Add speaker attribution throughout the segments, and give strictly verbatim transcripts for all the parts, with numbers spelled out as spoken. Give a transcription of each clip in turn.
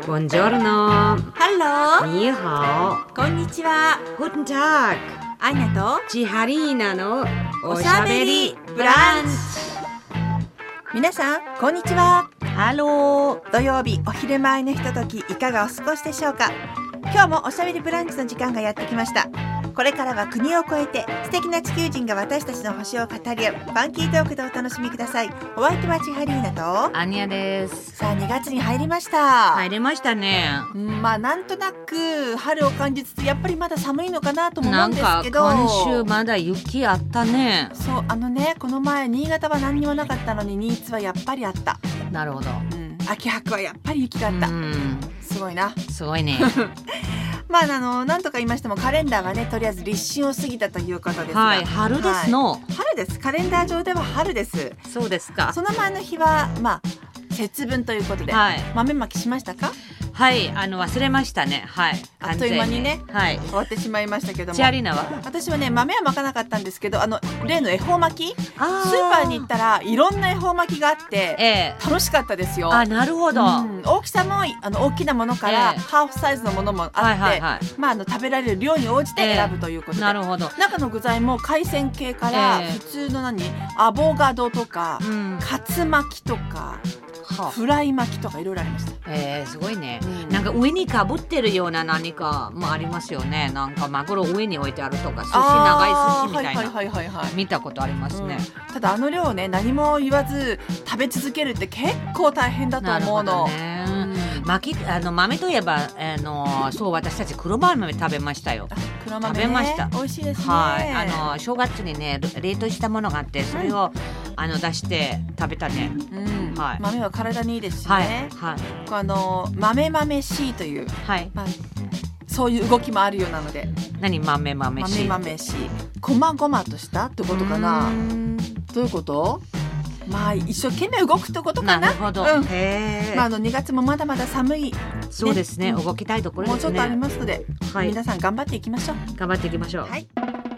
Speaker 1: Buongiorno.
Speaker 2: Hello.
Speaker 1: には
Speaker 2: こんにちは。
Speaker 1: Guten Tag.
Speaker 2: アニャと
Speaker 1: チハリーナの
Speaker 2: おしゃべりブランチ。皆さんこんにちは。
Speaker 1: ハロー。
Speaker 2: 土曜日お昼前のひとときいかがお過ごしでしょうか。今日もおしゃべりブランチの時間がやってきました。これからは国を越えて素敵な地球人が私たちの星を語り合うファンキートークでお楽しみください。お相手はチハリーナと
Speaker 1: アニャです。
Speaker 2: さあにがつに入りました。
Speaker 1: 入りましたね。
Speaker 2: まあなんとなく春を感じつつやっぱりまだ寒いのかなとも思うんですけど、
Speaker 1: なんか今週まだ雪あったね。
Speaker 2: そうあのねこの前新潟は何にもなかったのに新津はやっぱりあった。
Speaker 1: なるほど、
Speaker 2: うん、秋葉区はやっぱり雪があった。
Speaker 1: うん
Speaker 2: すごいな。
Speaker 1: すごいね。
Speaker 2: まああの何とか言いましてもカレンダーはねとりあえず立春を過ぎたということですが、
Speaker 1: はい、春ですの、
Speaker 2: はい、春です。カレンダー上では春です。
Speaker 1: そうですか。
Speaker 2: その前の日はまあ節分ということで、はい、豆まきしましたか。
Speaker 1: はい、あの忘れましたね。はい、
Speaker 2: あっという間にね、
Speaker 1: はい、
Speaker 2: 終わってしまいましたけども。
Speaker 1: チアリーナは
Speaker 2: 私はね豆はまかなかったんですけど、あの例の恵方巻き、スーパーに行ったらいろんな恵方巻きがあって、えー、楽しかったですよ。
Speaker 1: あ、なるほど、うん、
Speaker 2: 大きさもあの大きなものから、えー、ハーフサイズのものもあって、はいはいはい、まあ、あの食べられる量に応じて選ぶということで、えー、
Speaker 1: なるほど。
Speaker 2: 中の具材も海鮮系から、えー、普通の何アボカドとか、うん、カツ巻きとかフライ巻きとかいろいろありました。
Speaker 1: えー、すごいね、うん、なんか上にかぶってるような何かもありますよね。なんかマグロ上に置いてあるとか、寿司長い寿司みたいな、はいはいはいはい、見たことありますね、
Speaker 2: うん、ただあの量をね何も言わず食べ続けるって結構大変だと思うの。
Speaker 1: ね、うん、巻きあの豆といえばあのそう私たち黒豆食べましたよ。
Speaker 2: 黒豆、ね、
Speaker 1: 食べました。
Speaker 2: 美味しいですね。
Speaker 1: はい、あの正月にね冷凍したものがあってそれを、うん、あの出して食べたね、うん、はい、
Speaker 2: 豆は体にいいですしね、はいはい、あの豆豆しいという、はい、まあ、そういう動きもあるようなので。
Speaker 1: 何豆豆しい
Speaker 2: 豆豆しいこまごまとしたってことかな。どういうこと？まあ一生懸命動くってことかな。
Speaker 1: なるほど、うん、へー、
Speaker 2: まあ、あのにがつもまだまだ寒い、ね、
Speaker 1: そうですね、動きたいところですね。
Speaker 2: もうちょっとありますので、はい、皆さん頑張っていきましょう。
Speaker 1: 頑張っていきましょう。はい、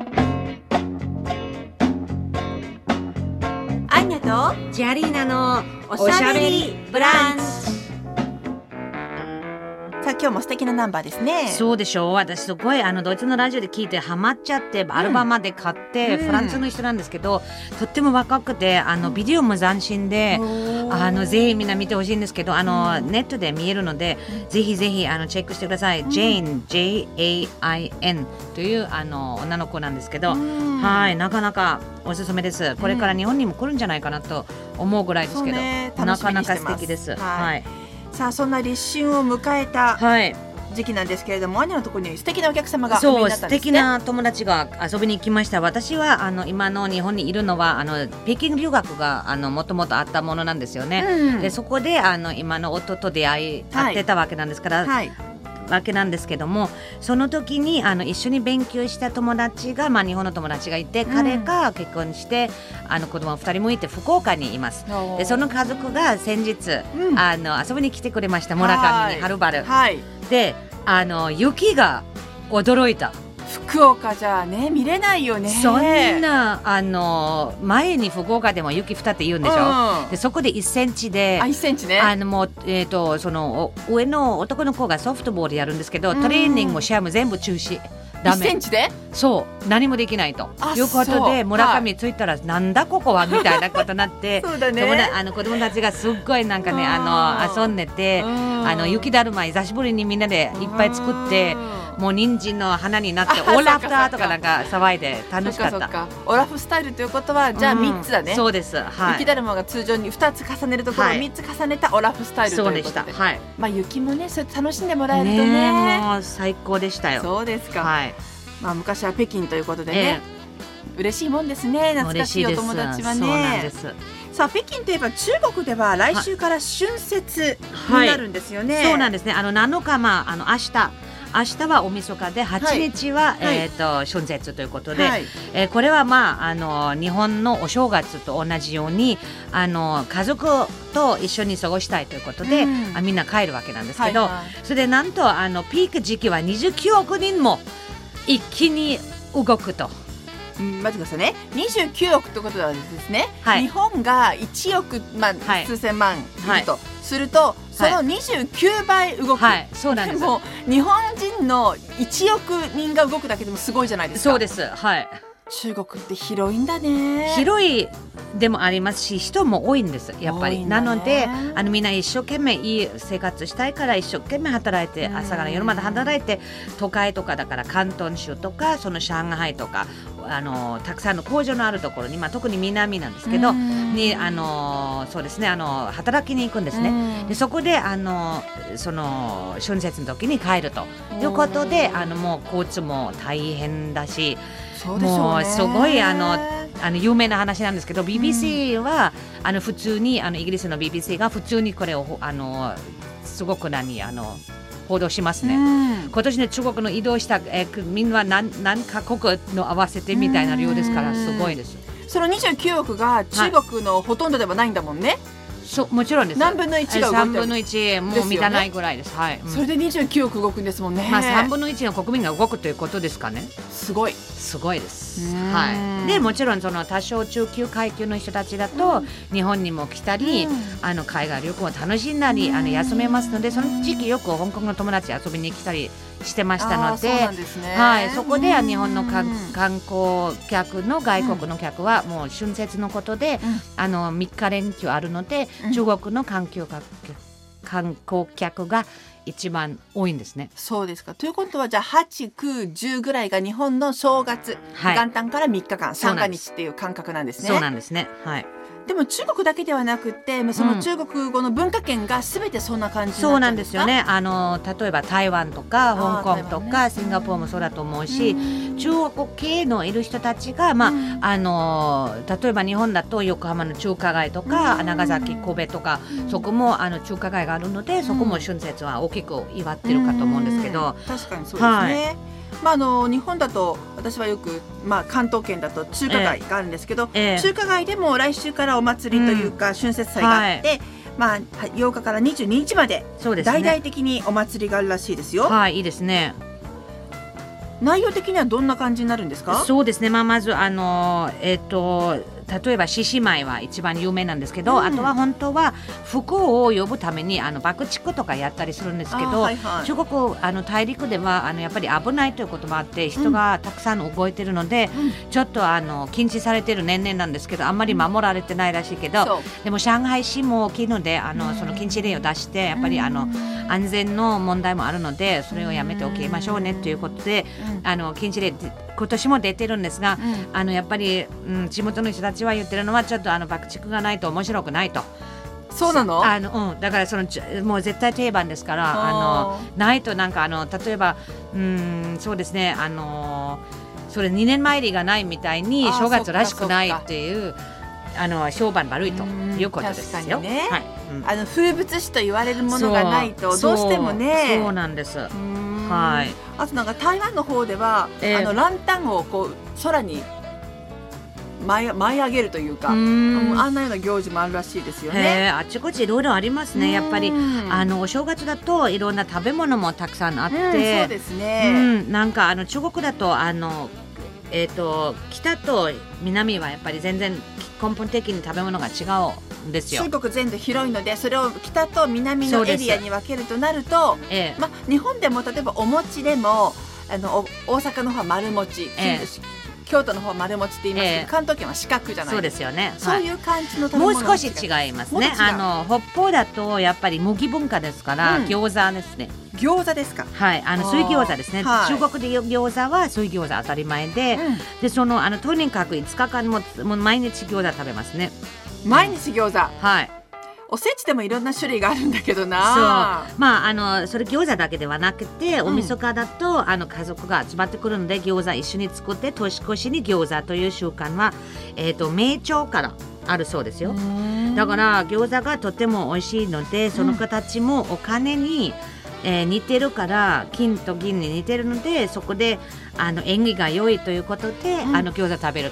Speaker 2: アンニャと
Speaker 1: チアリーナの
Speaker 2: おしゃべりブランチ。さあ今日も素敵なナンバーですね。
Speaker 1: そうでしょう。私すごいあのドイツのラジオで聞いてハマっちゃってアルバムまで買って、うん、フランスの人なんですけど、とっても若くてあのビデオも斬新で、うん、あのぜひみんな見てほしいんですけど、あの、うん、ネットで見えるので、うん、ぜひぜひあのチェックしてください、うん、ジェーン ジェイエーアイエヌ というあの女の子なんですけど、うん、はい、なかなかおすすめです。これから日本にも来るんじゃないかなと思うぐらいですけど、ね、なかなか素敵です。はい、はい、
Speaker 2: さあそんな立春を迎えた時期なんですけれども、はい、アニャのところに素敵なお客様がお見えになったんですね。そう、素敵な友達が遊びに来ました。私はあの今の日本にいるのはあの北京留学があのもともとあったものなんですよね、うん、でそこであの今の夫と出会い会ってたわけなんですから、はいはい、わけなんですけども、その時にあの一緒に勉強した友達が、まあ、日本の友達がいて、うん、彼が結婚してあの子供ふたりもいて福岡にいます。でその家族が先日、うん、あの遊びに来てくれました。村上にはるばる、はい、であの雪が驚いた。 福岡じゃね見れないよね。
Speaker 1: そんなあの前に福岡でも雪降ったって言うんでしょ、うん、でそこでいっセンチで、
Speaker 2: あいっセンチね、
Speaker 1: あのもう、えー、とその上の男の子がソフトボールやるんですけど、うん、トレーニングもシェアも全部中止。ダメ。
Speaker 2: いっセンチで
Speaker 1: そう何もできないということで、村上に着いたら、はい、なんだここはみたいなことになって
Speaker 2: そうだね、
Speaker 1: 友達あの子供たちがすっごいなんかねあの遊んでて、あの雪だるま久しぶりにみんなでいっぱい作って、もう人参の花になってオラフターとかなんか騒いで楽しかった。
Speaker 2: そっかそっか、オラフスタイルということはじゃあみっつだね、
Speaker 1: うん、そうです、はい、
Speaker 2: 雪だるまが通常にふたつ重ねるところをみっつ重ねたオラフスタイルということで、
Speaker 1: そうでした、はい、
Speaker 2: まあ、雪もねそれ楽しんでもらえると ね,
Speaker 1: ねもう最高でしたよ。
Speaker 2: そうですか、
Speaker 1: はい、
Speaker 2: まあ、昔は北京ということでね、えー、嬉しいもんですね。懐かしいお友達はね。そうなんです。さあ北京といえば中国では来週から春節になるんですよね、はい
Speaker 1: はい、そうなんですね。あのなのか、まあ、あの明日明日はおみそかではちにちは、はい、えー、と春節ということで、はい、えー、これは、まあ、あの日本のお正月と同じようにあの家族と一緒に過ごしたいということで、うん、あみんな帰るわけなんですけど、はいはい、それでなんとあのピーク時期はにじゅうきゅうおくにんも一気に動くと
Speaker 2: 待ってくださいね。にじゅうきゅうおくってことはですね、
Speaker 1: はい、
Speaker 2: 日本がいちおく、まあはい、数千万いると、はい、するとそのにじゅうきゅうばい動く、
Speaker 1: はい、そうなんです。
Speaker 2: でも日本人のいちおくにんが動くだけでもすごいじゃないですか。
Speaker 1: そうです、はい。
Speaker 2: 中国って広いんだね。
Speaker 1: 広いでもありますし、人も多いんですやっぱり。なのであのみんな一生懸命いい生活したいから一生懸命働いて、朝から夜まで働いて、都会とかだから広東州とかその上海とかあのたくさんの工場のあるところに、まあ、特に南なんですけどにあのそうですね、あの働きに行くんですね。でそこであのその春節の時に帰るということで、あのもう交通も大変だし、
Speaker 2: そうでしょうね、
Speaker 1: もうすごいあのあの有名な話なんですけど、 ビービーシー は、うん、あの普通にあのイギリスの ビービーシー が普通にこれをあのすごく何あの報道しますね、うん、今年ね中国の移動したえみんな 何, 何カ国の合わせてみたいな量ですから、すごいです。
Speaker 2: そのにじゅうきゅうおくが中国のほとんどではないんだもんね、はい、
Speaker 1: そもちろんです。
Speaker 2: 何分のいちが動いてる
Speaker 1: さんぶんのいちもう満たないぐらいです、はい、
Speaker 2: それでにじゅうきゅうおく動くんですもんね、
Speaker 1: まあ、さんぶんのいちの国民が動くということですかね。
Speaker 2: すごい
Speaker 1: すごいです、はい、でもちろんその多少中級階級の人たちだと日本にも来たり、あの海外旅行を楽しんだり、あの休めますので、その時期よく香港の友達遊びに来たりしてましたの で,
Speaker 2: そうです、ね、
Speaker 1: はい、そこで日本の観光客の外国の客はもう春節のことで、うん、あのみっか連休あるので、うん、中国の観光客、観光客が一番多いんですね。
Speaker 2: そうですか。ということはじゃあはち、く、じゅうぐらいが日本の正月、はい、元旦からみっかかんさんが日っていう感覚なんですね。
Speaker 1: そうなんですね、はい。
Speaker 2: でも中国だけではなくて、その中国語の文化圏がすべてそんな感じになってるんですか？
Speaker 1: そうなんですよね。あの例えば台湾とか香港とか、ね、シンガポールもそうだと思うし、う中国系のいる人たちが、まあ、あの例えば日本だと横浜の中華街とか長崎神戸とか、そこもあの中華街があるので、そこも春節は大きく祝ってるかと思うんですけど、
Speaker 2: 確かにそうですね、はい。まあ、あの日本だと私はよく、まあ、関東圏だと中華街があるんですけど、えー、中華街でも来週からお祭りというか、うん、春節祭があって、はい、まあ、ようかからにじゅうににちまで大々的にお祭りがあるらしいですよ。
Speaker 1: はい、いいですね。
Speaker 2: 内容的にはどんな感じになるんですか？
Speaker 1: そうですね、まあ、まずあの、えーと例えば獅子舞は一番有名なんですけど、うん、あとは本当は不幸を呼ぶためにあの爆竹とかやったりするんですけど、はいはい、中国あの大陸ではあのやっぱり危ないということもあって人がたくさん動いてるので、うん、ちょっとあの禁止されてる年々なんですけど、あんまり守られてないらしいけど、うん、でも上海市も大きいのであの、うん、その禁止令を出してやっぱりあの安全の問題もあるのでそれをやめておきましょうねということで、うん、あの禁止令今年も出てるんですが、うん、あのやっぱり、うん、地元の人たちは言ってるのはちょっとあの爆竹がないと面白くないと。
Speaker 2: そうなの？
Speaker 1: あの、うん、だからそのもう絶対定番ですからあのないとなんかあの例えば、うん、そうですね、あのそれにねんまいりがないみたいに正月らしくないっていうあの評判悪いということですよ。確かにね、
Speaker 2: はい、うん、あの風物詩と言われるものがないとどうしてもね。
Speaker 1: そう、そうなんです。はい、
Speaker 2: あとなんか台湾の方では、えー、あのランタンをこう空に舞い、舞い上げるというか、うん、あんなような行事もあるらしいですよね。
Speaker 1: あちこちいろいろありますね。やっぱりあのお正月だといろんな食べ物もたくさんあって、うん、そう
Speaker 2: ですね、
Speaker 1: うん、なんかあの中国だとあのえーと、北と南はやっぱり全然根本的に食べ物が違うんですよ。
Speaker 2: 中国全土広いのでそれを北と南のエリアに分けるとなると、ええ、ま、日本でも例えばお餅でもあの大阪の方は丸餅、ええ、京都の方は丸餅って言いますけど、ええ、関東圏は四角じゃないですか。
Speaker 1: そうですよね、
Speaker 2: そういう感じの食べ物
Speaker 1: もう少し違いますね。あの北方だとやっぱり麦文化ですから、うん、餃子ですね。
Speaker 2: 餃子ですか？
Speaker 1: はい、あの水餃子ですね、はい、中国で餃子は水餃子当たり前で、うん、でそのあのとにかくいつかかんももう毎日餃子食べますね。
Speaker 2: 毎日餃子、
Speaker 1: はい。
Speaker 2: おせちでもいろんな種類があるんだけどな。
Speaker 1: そう、まああのそれ餃子だけではなくて、おみそかだと、うん、あの家族が集まってくるので餃子一緒に作って年越しに餃子という習慣は、えーと、明朝からあるそうですよ。だから餃子がとても美味しいのでその形もお金に、えー、似てるから金と銀に似てるのでそこであの縁起が良いということで、うん、あの餃子食べると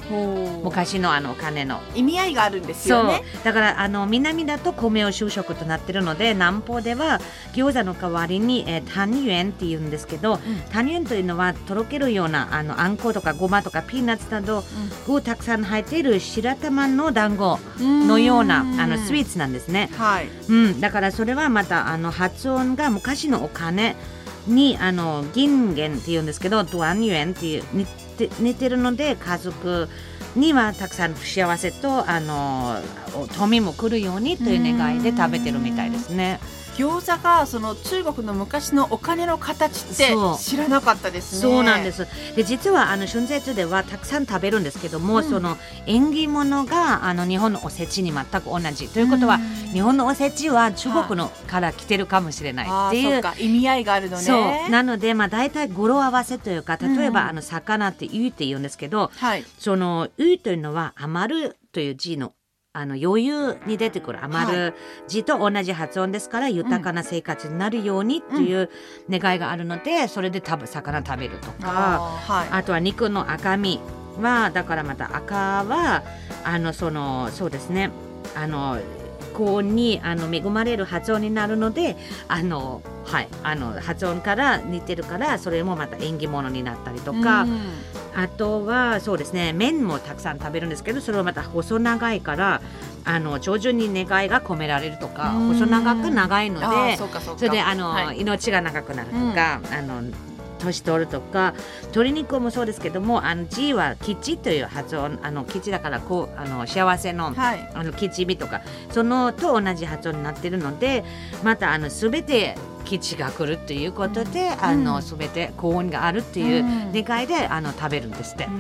Speaker 1: 昔のあのお金の
Speaker 2: 意味合いがあるんですよね。
Speaker 1: そうだからあの南だと米を主食となっているので、南方では餃子の代わりに、えー、タンユエンって言うんですけど、うん、タンユエンというのはとろけるようなあのあんことかごまとかピーナッツなどがたくさん入っている白玉の団子のようなあのスイーツなんですね、
Speaker 2: はい
Speaker 1: うん、だからそれはまたあの発音が昔のお金にあの銀元っていうんですけど、ドアンユエンっていう似て、似てるので、家族にはたくさん不幸せとあの富も来るようにという願いで食べてるみたいですね。
Speaker 2: 餃子がその中国の昔のお金の形って知らなかったですね。
Speaker 1: そうなんです。で実はあの春節ではたくさん食べるんですけども、うん、その縁起物があの日本のおせちに全く同じということは、日本のおせちは中国のから来てるかもしれないっていう、
Speaker 2: あ、そうか、意味合いがあるのね。
Speaker 1: そうなので、まあ、大体語呂合わせというか、例えば、うん、あの魚って魚って言うんですけど、
Speaker 2: はい、
Speaker 1: その魚というのは余るという字のあの余裕に出てくる余る字と同じ発音ですから、はい、豊かな生活になるようにという願いがあるので、それで食べ魚食べるとか、 あ,、はい、あとは肉の赤身はだからまた赤はあのそのそうですね、あの高音にあの恵まれる発音になるので、あの、はい、あの発音から似てるから、それもまた縁起物になったりとか、うん、あとはそうですね、麺もたくさん食べるんですけど、それはまた細長いからあの上手に願いが込められるとか、細長く長いので、それであの、はい、命が長くなるとか、うん、あの年取るとか、鶏肉もそうですけども、あの G は吉という発音、あの吉だからこうあの幸せの、はい、あの吉日とかそのと同じ発音になっているので、またあの全て吉が来るということで、うん、あの全て幸運があるっていう願いで、うん、あの食べるんですって、うん、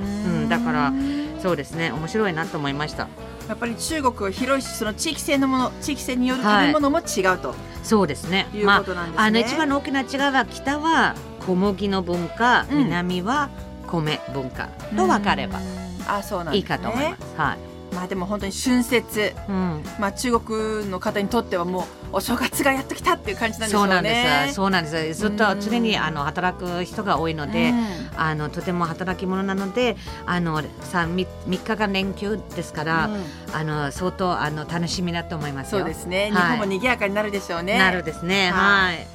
Speaker 1: だからそうですね、面白いなと思いました。
Speaker 2: やっぱり中国は広いし、その地域性のもの、地域性による食べ物も違うと、はい、
Speaker 1: そうですね、
Speaker 2: いうことなんですね。
Speaker 1: まあ、あの一番の大きな違いは、北は小麦の文化、うん、南は米文化と分かればいいかと思います。はい、
Speaker 2: まあ、でも本当に春節、うん、まあ、中国の方にとってはもうお正月がやっときたっていう感じなんでしょうね。
Speaker 1: そうなんです、そうなんです。ずっと常にあの働く人が多いので、うん、あのとても働き者なので、あの 3, 3日間連休ですから、うん、あの相当あの楽しみだと思いますよ。
Speaker 2: そうですね、はい、日本も賑やかになるでしょうね。
Speaker 1: なるですね、はい、はい、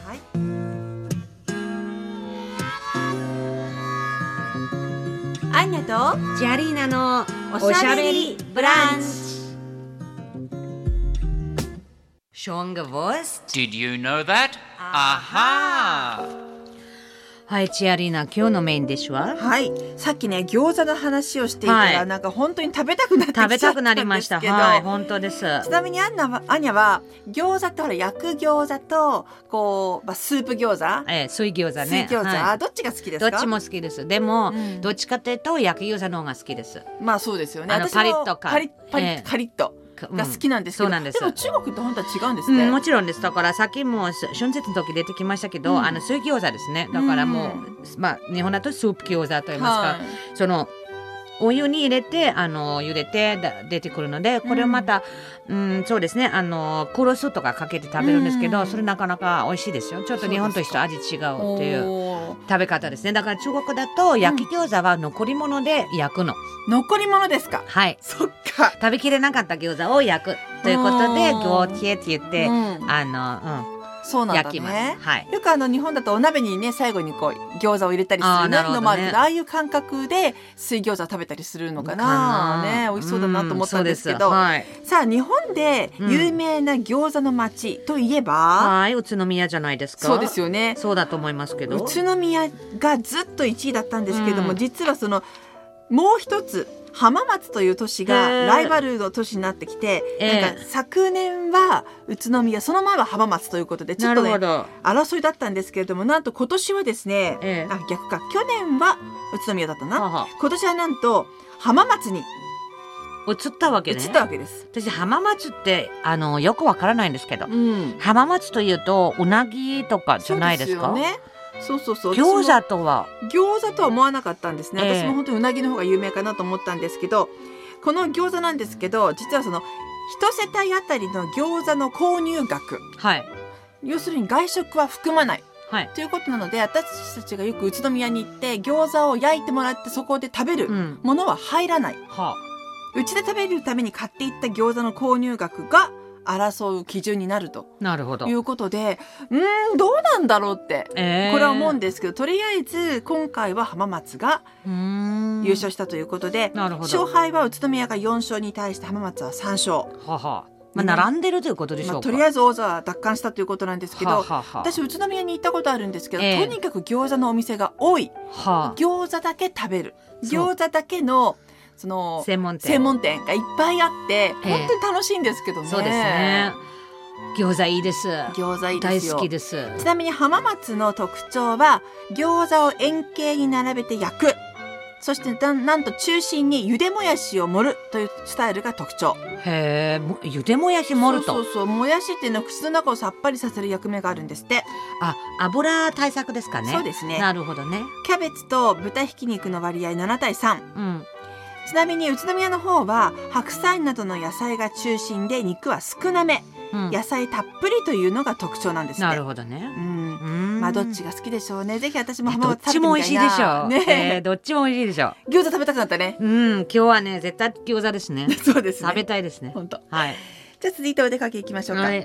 Speaker 2: アンニャと
Speaker 1: ジャリーナの
Speaker 2: おしゃべりブランチ。
Speaker 1: Schon gewusst?
Speaker 3: Did you know that? Aha!
Speaker 1: はい、チアリーナ、今日のメインディッシュは、
Speaker 2: はい、さっきね餃子の話をしていたら、はい、なんか本当に食べたくなってきちゃったんですけど、
Speaker 1: 食べたくなりました。はい、本当です。
Speaker 2: ちなみにアンナは、アンニャは餃子ってほら焼く餃子とこう、まあ、スープ餃子、
Speaker 1: ええ、水餃子ね、
Speaker 2: 水餃子、はい、どっちが好きですか？
Speaker 1: どっちも好きです。でも、うん、どっちかというと焼き餃子の方が好きです。
Speaker 2: まあそうですよね。
Speaker 1: あのパリッとか
Speaker 2: パリッパリッ、ええ、カリッとが好きなんですけど、うん、そうなんです。でも中国って本当は違うんですね、
Speaker 1: うん、もちろんです。だからさっきも春節の時出てきましたけど、うん、あの水餃子ですね。だからもう、うん、まあ日本だとスープ餃子と言いますか、はい、そのお湯に入れてあの茹でて出てくるので、これをまた、うんうん、そうですね、あのコロスとかかけて食べるんですけど、うん、それなかなか美味しいですよ。ちょっと日本と一緒味違うっていう食べ方ですね。だから中国だと焼き餃子は残り物で焼くの、
Speaker 2: うん、残り物ですか？
Speaker 1: はい、
Speaker 2: そっか。
Speaker 1: 食べきれなかった餃子を焼くということで餃子って言って、うん、あの、うん
Speaker 2: そうなんだね、
Speaker 1: 焼きます。はい、
Speaker 2: よくあの日本だとお鍋にね最後にこう餃子を入れたりするのもあるけど、ああいう感覚で水餃子を食べたりするのかな、ね、美味しそうだなと思ったんですけど、うんはい、さあ日本で有名な餃子の街といえば、
Speaker 1: うん、はい宇都宮じゃないですか。
Speaker 2: そうですよね。
Speaker 1: そうだと思いますけど、
Speaker 2: 宇都宮がずっといちいだったんですけども、うん、実はそのもう一つ浜松という都市がライバルの都市になってきて、なんか昨年は宇都宮、その前は浜松ということでちょっとね争いだったんですけれども、なんと今年はですね、ええ、あ逆か去年は宇都宮だったな、はは今年はなんと浜松に
Speaker 1: 移ったわけね。
Speaker 2: 移ったわけです。
Speaker 1: 私浜松ってあのよくわからないんですけど、
Speaker 2: うん、
Speaker 1: 浜松というとうなぎとかじゃないですか？
Speaker 2: そうですよね。そうそうそう。
Speaker 1: 餃子とは
Speaker 2: 餃子とは思わなかったんですね、えー、私も本当にうなぎの方が有名かなと思ったんですけど、この餃子なんですけど、実はその一世帯あたりの餃子の購入額、
Speaker 1: はい、
Speaker 2: 要するに外食は含まない、
Speaker 1: はい、
Speaker 2: ということなので、私たちがよく宇都宮に行って餃子を焼いてもらってそこで食べるものは入らない、うんはあ、うちで食べるために買っていった餃子の購入額が争う基準になるということで、うーんどうなんだろうって、えー、これは思うんですけど、とりあえず今回は浜松が優勝したということで、勝敗は宇都宮がよん勝に対して浜松はさん勝。
Speaker 1: ははまあ、並んでるということでしょうか、まあ、
Speaker 2: とりあえず王座は奪還したということなんですけど、はあはあ、私宇都宮に行ったことあるんですけど、えー、とにかく餃子のお店が多い、はあ、餃子だけ食べる、餃子だけのその
Speaker 1: 専門店
Speaker 2: 専門店がいっぱいあって本当に楽しいんですけどね、
Speaker 1: えー、そうですね。餃子いいです。
Speaker 2: 餃子いいですよ。
Speaker 1: 大好きです。
Speaker 2: ちなみに浜松の特徴は餃子を円形に並べて焼く、そしてな ん, なんと中心にゆでもやしを盛るというスタイルが特徴。
Speaker 1: へー、ゆでもやし盛ると。
Speaker 2: そうそうそう、もやしっていうのは口の中をさっぱりさせる役目があるんですって。
Speaker 1: あ、油対策ですかね。
Speaker 2: そうですね。
Speaker 1: なるほどね。
Speaker 2: キャベツと豚ひき肉の割合ななたいさん、うん、ちなみに宇都宮の方は白菜などの野菜が中心で肉は少なめ、うん、野菜たっぷりというのが特徴なんですね。
Speaker 1: なるほどね、
Speaker 2: うんうん、まあどっちが好きでしょうね。ぜひ私も浜松食べてみたいな。
Speaker 1: どっちも美味しいでしょう、ねえー、どっちも美味しいでしょう。
Speaker 2: 餃子食べたくなったね。
Speaker 1: うん、今日はね絶対餃子ですね。
Speaker 2: そうですね、
Speaker 1: 食べたいですね。
Speaker 2: 本当。
Speaker 1: はい。
Speaker 2: じゃあ続いてお出かけいきましょうか。はい、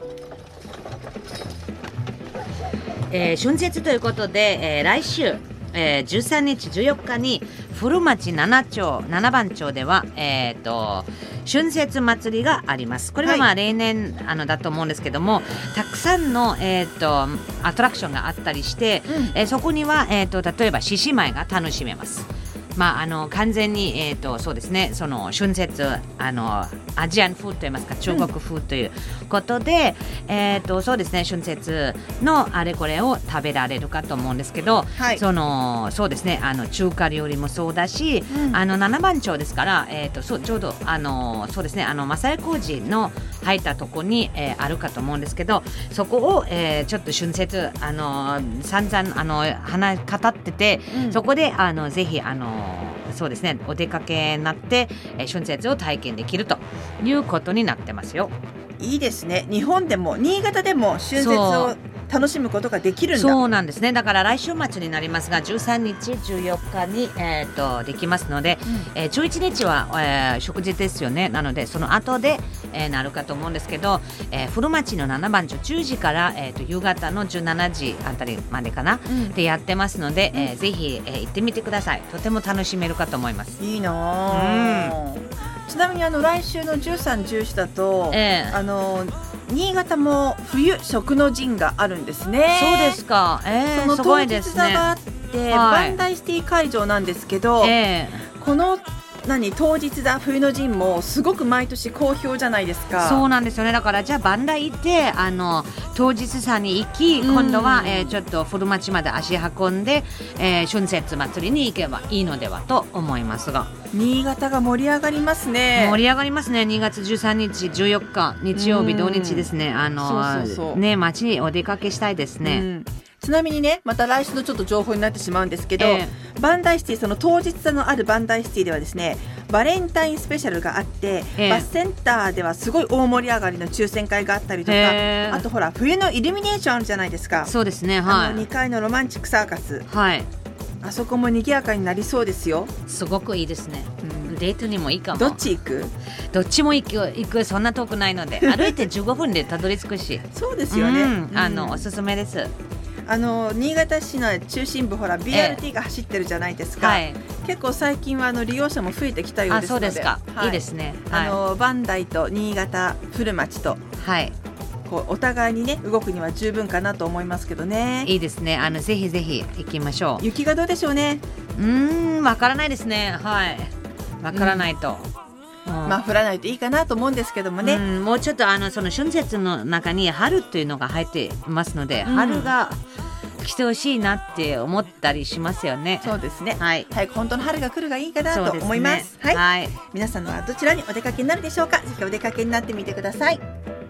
Speaker 1: えー、春節ということで、えー、来週えー、じゅうさんにちじゅうよっかに古町なな町ななばん町では、えー、と春節祭りがあります。これはまあ例年、はい、あのだと思うんですけども、たくさんの、えー、とアトラクションがあったりして、うんえー、そこには、えー、と例えば獅子舞が楽しめます。まあ、あの完全に、えー、とそうですね、その春節あのアジアンフードといいますか中国フードということで、うんえー、とそうですね春節のあれこれを食べられるかと思うんですけど、はい、そのそうですねあの中華料理もそうだし、うん、あのななばん町ですから、えー、とそうちょうどあのそうですねあの正屋小路の入ったとこに、えー、あるかと思うんですけど、そこを、えー、ちょっと春節あの散々あの花語ってて、うん、そこであのぜひあのそうですねお出かけになって、えー、春節を体験できるということになってますよ。
Speaker 2: いいですね。日本でも新潟でも春節を楽しむことができるんだ。
Speaker 1: そうなんですね。だから来週末になりますがじゅうさんにちじゅうよっかに、えー、とできますので、うんえー、じゅういちにちは、えー、祝日ですよね。なのでその後で、えー、なるかと思うんですけど、えー、古町のななばん町じゅうじから、えー、と夕方のじゅうしちじあたりまでかな、うん、でやってますので、えー、ぜひ、えー、行ってみてください。とても楽しめるかと思います。
Speaker 2: いいな、うん、ちなみにあの来週のじゅうさん、じゅうよんだと、えー、あの新潟も冬食の陣があるんですね。
Speaker 1: そうですか、えー、
Speaker 2: その当日座があって、バンダイシティ会場なんですけど、えー、この何当日だ冬の陣もすごく毎年好評じゃないですか。
Speaker 1: そうなんですよね。だからじゃあバンダイ行ってあの当日さに行き、今度は、えー、ちょっと古町まで足運んで、えー、春節祭りに行けばいいのではと思いますが、
Speaker 2: 新潟が盛り上がりますね。
Speaker 1: 盛り上がりますね。にがつじゅうさんにちじゅうよっか日曜日同日ですね。あのそうそうそうね街にお出かけしたいですね。うん
Speaker 2: ちなみにねまた来週のちょっと情報になってしまうんですけど、えー、バンダイシティその当日座のあるバンダイシティではですねバレンタインスペシャルがあって、えー、バスセンターではすごい大盛り上がりの抽選会があったりとか、えー、あとほら冬のイルミネーションあるじゃないですか。
Speaker 1: そうですね、はい、
Speaker 2: あのにかいのロマンチックサーカス、
Speaker 1: はい、
Speaker 2: あそこも賑やかになりそうですよ。
Speaker 1: すごくいいですね、うん、デートにもいいかも。
Speaker 2: どっち行く？
Speaker 1: どっちも行く、行くそんな遠くないので歩いてじゅうごふんでたどり着くし
Speaker 2: そうですよね、
Speaker 1: うん、あのおすすめです。
Speaker 2: あの新潟市の中心部ほら ビーアールティー が走ってるじゃないですか、ええ、結構最近はあの利用者も増えてきたようですので。あ、そうですか、はい、いいですね、はい、あのバンダイと新潟古町と、はい、こうお互いにね動くには十分かなと思いますけどね。
Speaker 1: いいですね。あのぜひぜひ行きましょう。
Speaker 2: 雪がどうでしょうね。
Speaker 1: うーんわからないですね。はいわからないと、
Speaker 2: うんうん、まあ降らないといいかなと思うんですけどもね、
Speaker 1: うん、もうちょっとあのその春節の中に春っていうのが入っていますので、うん、春が来てほしいなって思ったりしますよね。
Speaker 2: そうですね、はい、はい、本当の春が来るがいいかなと思います。はい、はい、皆さんはどちらにお出かけになるでしょうか。ぜひお出かけになってみてください。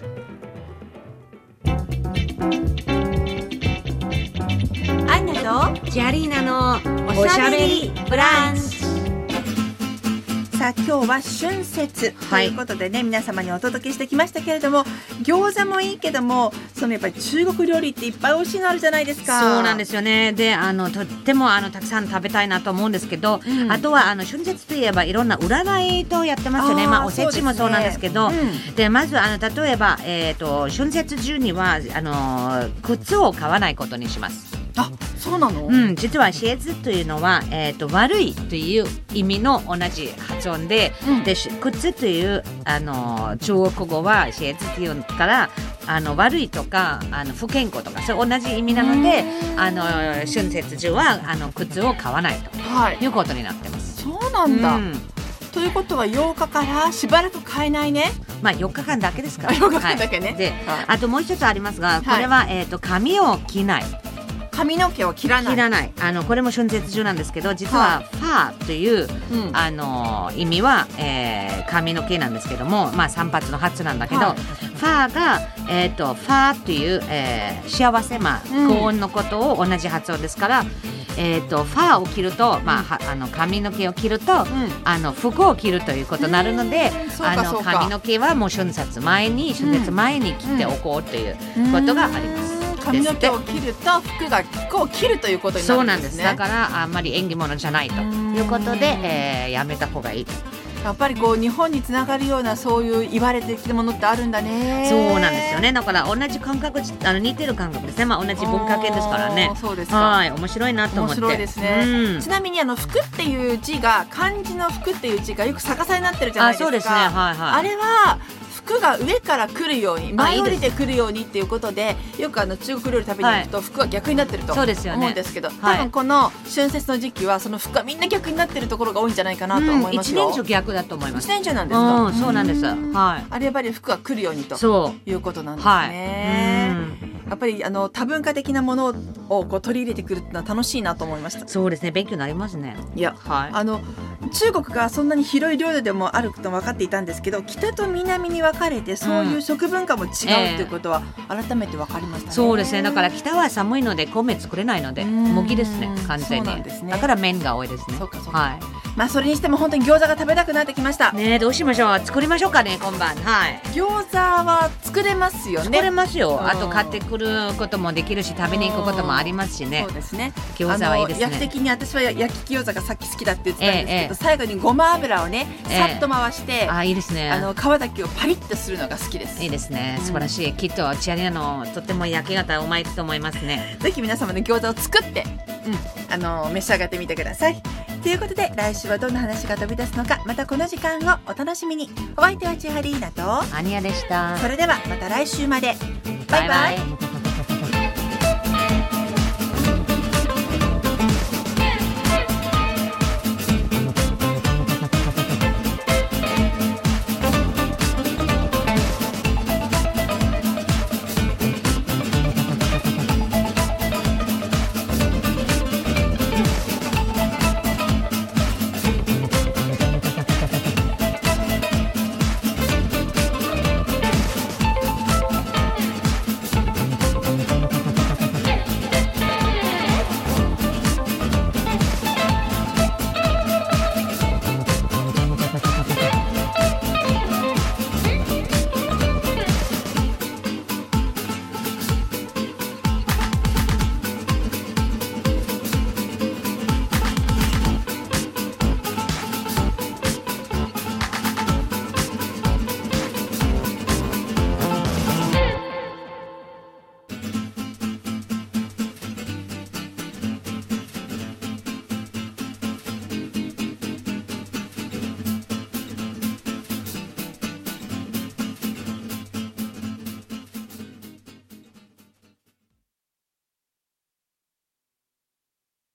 Speaker 2: アンナと
Speaker 1: ジャリーナのおしゃべりブランチ。
Speaker 2: さあ今日は春節ということでね、はい、皆様にお届けしてきましたけれども、餃子もいいけどもそのやっぱり中国料理っていっぱい美味しいのあるじゃないですか。
Speaker 1: そうなんですよね。であのとってもあのたくさん食べたいなと思うんですけど、うん、あとはあの春節といえばいろんな占いとやってますよね。まあ、おせちもそうなんですけど、で、ねうん、でまずあの例えば、えー、と春節中にはあの靴を買わないことにします。
Speaker 2: あ、そうなの？
Speaker 1: うん、実はシェーズというのは、えー、と悪いという意味の同じ発音で、うん、で靴というあの中国語はシェーズっていうからあの悪いとかあの不健康とかそう同じ意味なので、あの春節中はあの靴を買わないということになってます。
Speaker 2: はい、そうなんだ。うん、ということはようかからしばらく買えないね。
Speaker 1: まあよっかかんだけですから。
Speaker 2: よっかかんだけね。
Speaker 1: はい、で、あともう一つありますが、これは、はい、えー、と髪を切ない。
Speaker 2: 髪の毛を切らない。
Speaker 1: 切らない。あのこれも春節中なんですけど、実はファーという、うん、あの意味は、えー、髪の毛なんですけども、まあ散髪の発なんだけど、はい、ファーが、えー、とファーという、えー、幸せ、まあ、幸運のことを同じ発音ですから、えー、とファーを切ると、まあ、はあの髪の毛を切ると、うん、あの服を切るということになるので、あの髪の毛はもう春節前に春節前に切っておこうということがあります。
Speaker 2: 髪の毛を切ると服が服を切るということになるんですね。
Speaker 1: そうなんです。だからあんまり縁起物じゃないということで、えー、やめた方がいい。
Speaker 2: やっぱりこう日本につながるようなそういう言われてきたものってあるんだね。
Speaker 1: そうなんですよね。だから同じ感覚、あの似てる感覚ですね。まあ同じ文化圏ですからね。
Speaker 2: そうですか。
Speaker 1: はい、面白いなと思って。
Speaker 2: 面白いですね。うん、ちなみにあの服っていう字が漢字の服っていう字がよく逆さになってるじゃないですか。あ、そうですね。はいはい。あれは服が上から来るように前降りてくるようにっていうことで、よくあの中国料理食べに行くと服が逆になってると思うんですけど、多分この春節の時期はその服がみんな逆になってるところが多いんじゃないかなと思いますよ。
Speaker 1: 一年中逆だと思います。
Speaker 2: 一年中なんですか？
Speaker 1: うん、そうなんです。はい。
Speaker 2: あれやっぱり服が来るようにということなんですね。やっぱりあの多文化的なものをこう取り入れてくるっていうのは楽しいなと思いました。
Speaker 1: そうですね、勉強になりますね。
Speaker 2: いや、はい、あの中国がそんなに広い領土でもあると分かっていたんですけど、北と南に分かれてそういう食文化も違うということは改めて分かりましたね。
Speaker 1: そうですね。だから北は寒いので米作れないので麦ですね、完全に。そうなんですね。だから麺が多いですね。
Speaker 2: そうかそうか。はい。まあそれにしても本当に餃子が食べたくなってきました。
Speaker 1: ねえ、どうしましょう。作りましょうかね、今晩。はい。
Speaker 2: 餃子は作れますよね。
Speaker 1: 作れますよ。あと買ってくることもできるし、食べに行くこともありますしね。
Speaker 2: そうですね。
Speaker 1: 餃子はいいですね。
Speaker 2: 焼き的に私は焼き餃子がさっき好きだって言ってたんですけど、ええ、最後にごま油をねさっと回して、ええ、
Speaker 1: あ、いいですね。
Speaker 2: あの皮だけをパリッとするのが好きです。
Speaker 1: いいですね。素晴らしい。うん、きっとチアリアのとっても焼き方うまいと思いますね。
Speaker 2: ぜひ皆様で餃子を作って、うん、あの召し上がってみてください。ということで来週はどんな話が飛び出すのか、またこの時間をお楽しみに。お相手は千ハリーナと
Speaker 1: アニヤでした。
Speaker 2: それではまた来週まで。バイバイ。バイバイ。